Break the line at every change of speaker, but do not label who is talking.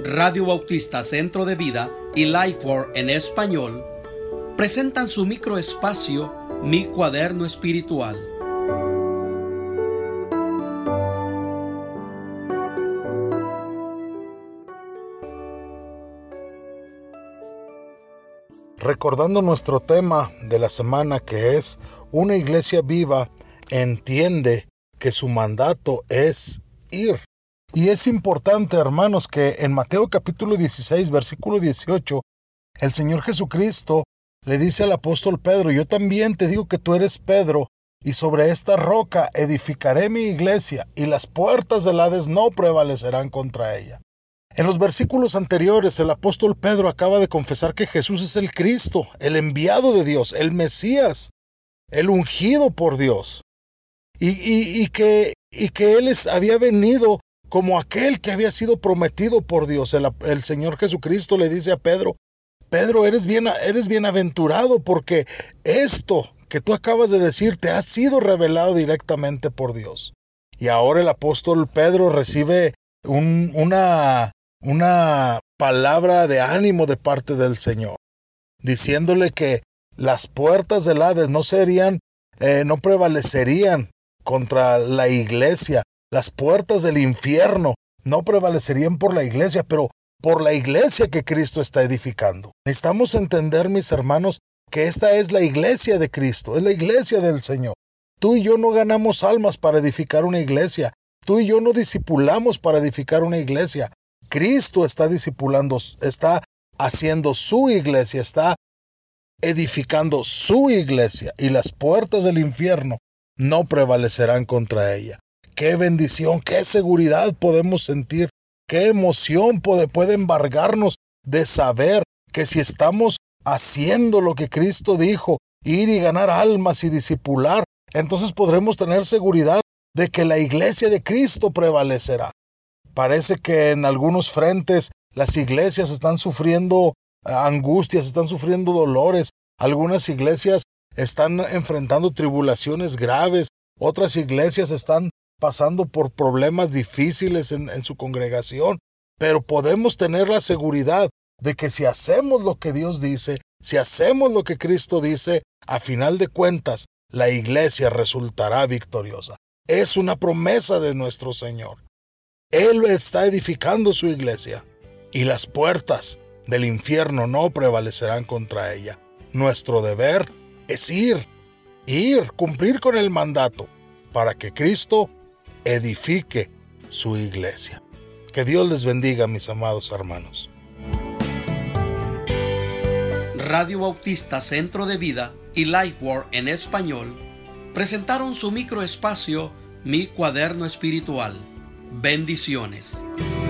Radio Bautista Centro de Vida y Lifeword en español presentan su microespacio Mi Cuaderno Espiritual.
Recordando nuestro tema de la semana, que es una iglesia viva entiende que su mandato es ir. Y es importante, hermanos, que en Mateo capítulo 16, versículo 18, el Señor Jesucristo le dice al apóstol Pedro: yo también te digo que tú eres Pedro, y sobre esta roca edificaré mi iglesia, y las puertas del Hades no prevalecerán contra ella. En los versículos anteriores, el apóstol Pedro acaba de confesar que Jesús es el Cristo, el enviado de Dios, el Mesías, el ungido por Dios, y que Él había venido como aquel que había sido prometido por Dios. El Señor Jesucristo le dice a Pedro: Pedro, eres bienaventurado, porque esto que tú acabas de decir te ha sido revelado directamente por Dios. Y ahora el apóstol Pedro recibe una palabra de ánimo de parte del Señor, diciéndole que las puertas del Hades no prevalecerían contra la iglesia. Las puertas del infierno no prevalecerían por la iglesia, pero por la iglesia que Cristo está edificando. Necesitamos entender, mis hermanos, que esta es la iglesia de Cristo, es la iglesia del Señor. Tú y yo no ganamos almas para edificar una iglesia. Tú y yo no discipulamos para edificar una iglesia. Cristo está discipulando, está haciendo su iglesia, está edificando su iglesia, y las puertas del infierno no prevalecerán contra ella. Qué bendición, qué seguridad podemos sentir, qué emoción puede embargarnos de saber que si estamos haciendo lo que Cristo dijo, ir y ganar almas y discipular, entonces podremos tener seguridad de que la iglesia de Cristo prevalecerá. Parece que en algunos frentes las iglesias están sufriendo angustias, están sufriendo dolores. Algunas iglesias están enfrentando tribulaciones graves. Otras iglesias están pasando por problemas difíciles en su congregación. Pero podemos tener la seguridad de que si hacemos lo que Dios dice, si hacemos lo que Cristo dice, a final de cuentas, la iglesia resultará victoriosa. Es una promesa de nuestro Señor. Él está edificando su iglesia, y las puertas del infierno no prevalecerán contra ella. Nuestro deber es ir, cumplir con el mandato, para que Cristo edifique su iglesia. Que Dios les bendiga, mis amados hermanos.
Radio Bautista Centro de Vida y Lifeword en español presentaron su microespacio Mi Cuaderno Espiritual. Bendiciones.